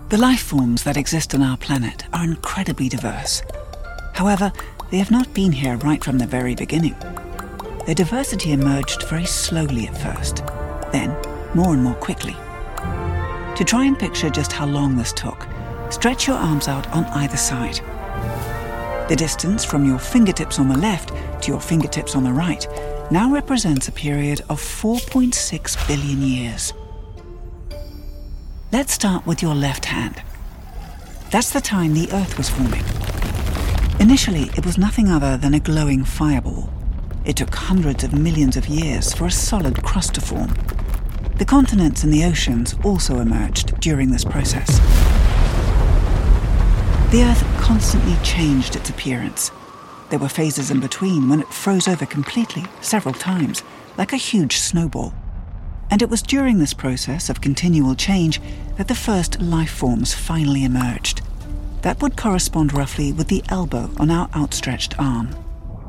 The life forms that exist on our planet are incredibly diverse. However, they have not been here right from the very beginning. Their diversity emerged very slowly at first, then more and more quickly. To try and picture just how long this took, stretch your arms out on either side. The distance from your fingertips on the left to your fingertips on the right now represents a period of 4.6 billion years. Let's start with your left hand. That's the time the Earth was forming. Initially, it was nothing other than a glowing fireball. It took hundreds of millions of years for a solid crust to form. The continents and the oceans also emerged during this process. The Earth constantly changed its appearance. There were phases in between when it froze over completely, several times, like a huge snowball. And it was during this process of continual change that the first life forms finally emerged. That would correspond roughly with the elbow on our outstretched arm.